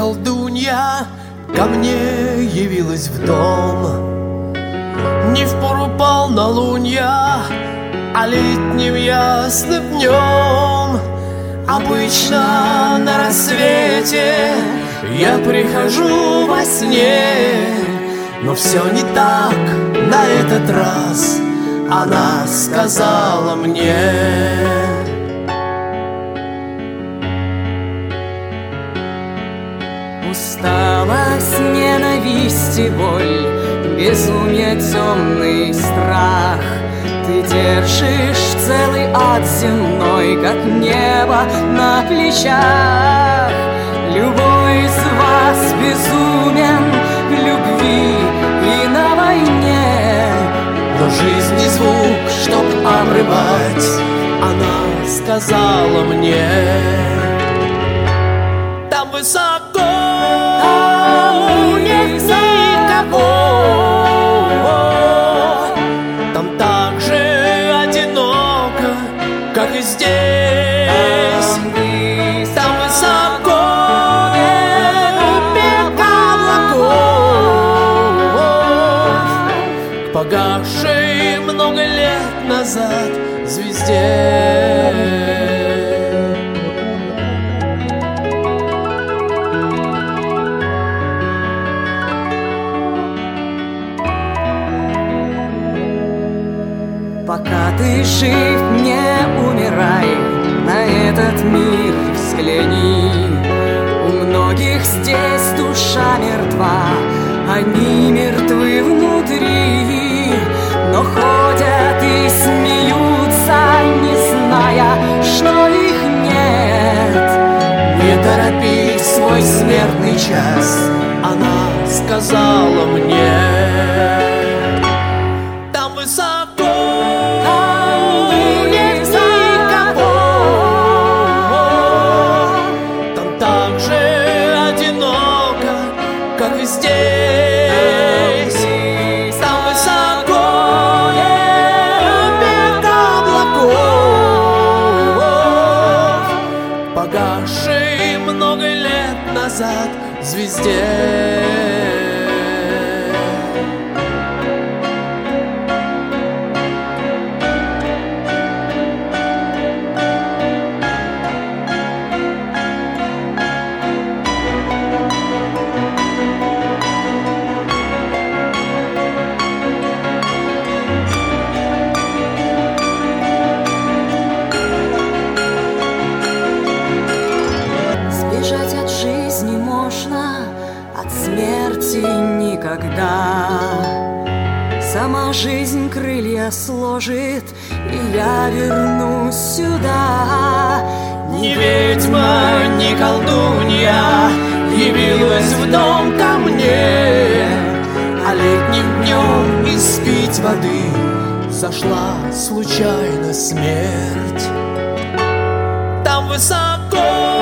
колдунья ко мне явилась в дом. Не в пору полнолуния, а летним ясным днем. Обычно на рассвете я прихожу во сне, но все не так на этот раз, она сказала мне. Усталость, ненависть и боль, безумие, темный страх. Ты держишь целый ад земной, как небо на плечах. Любой из вас безумен в любви и на войне, но жизнь не звук, чтоб обрывать, она сказала мне. Там высоко, нет никого, там так же одиноко, как и здесь. Там высоко, без облаков, к погасшей много лет назад звезде. Пока ты жив, не умирай, на этот мир взгляни. У многих здесь душа мертва, они мертвы внутри, но ходят и смеются, не зная, что их нет. Не торопи свой смертный час, она сказала мне. Там высоко, нет никого, там так же одиноко, как и здесь. Там высоко, без облаков, погасшей много лет назад звезде. Сбежать от жизни можно, от смерти никогда. Сама жизнь крылья сложит, и я вернусь сюда. Ни ведьма, ни колдунья явилась в дом ко мне, а летним днем испить воды зашла случайно смерть. Там высоко,